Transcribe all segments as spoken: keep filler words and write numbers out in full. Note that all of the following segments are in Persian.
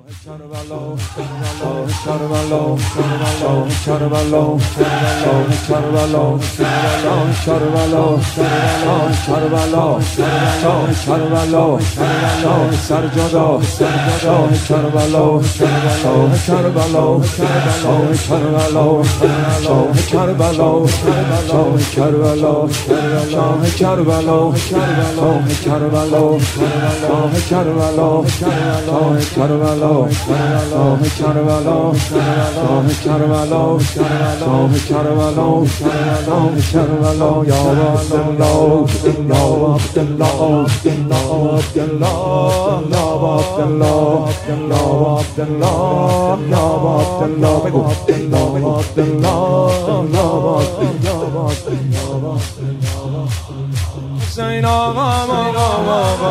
کربلا شاه کربلا شاه کربلا شاه کربلا شاه کربلا شاه کربلا شاه کربلا شاه سرجدا شاه کربلا شاه کربلا شاه کربلا شاه کربلا شاه کربلا شاه کربلا شاه کربلا شاه کربلا شاه کربلا شاه کربلا شاه کربلا شاه کربلا شاه کربلا یا عبدالله یا عبدالله یا عبدالله یا عبدالله یا عبدالله یا عبدالله بگو یا عبدالله یا عبدالله حسین آقا آقا آقا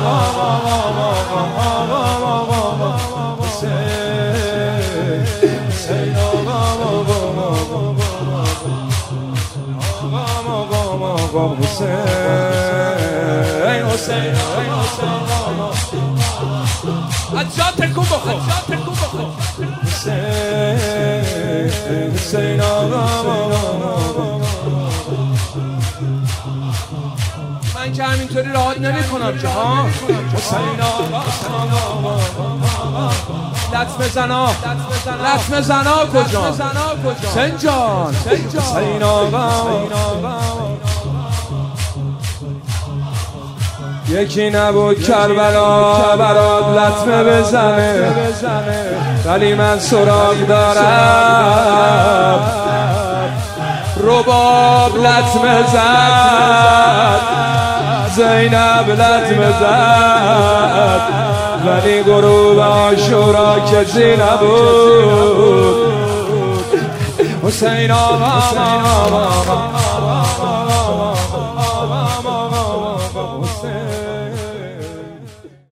حسین آقا آقا حسین حسین از جا تکون بخور حسین حسین آقا من که همینطوری راحت نمی کنم که ها حسین آقا لطمه زنا لطمه زنا کجا سنجان حسین آقا یکی نبود کربلا برات لطمه بزنه ولی من سراغ دارم رباب لطمه زد زینب لطمه زد ولی غروب عاشورا کسی نبود حسین آقا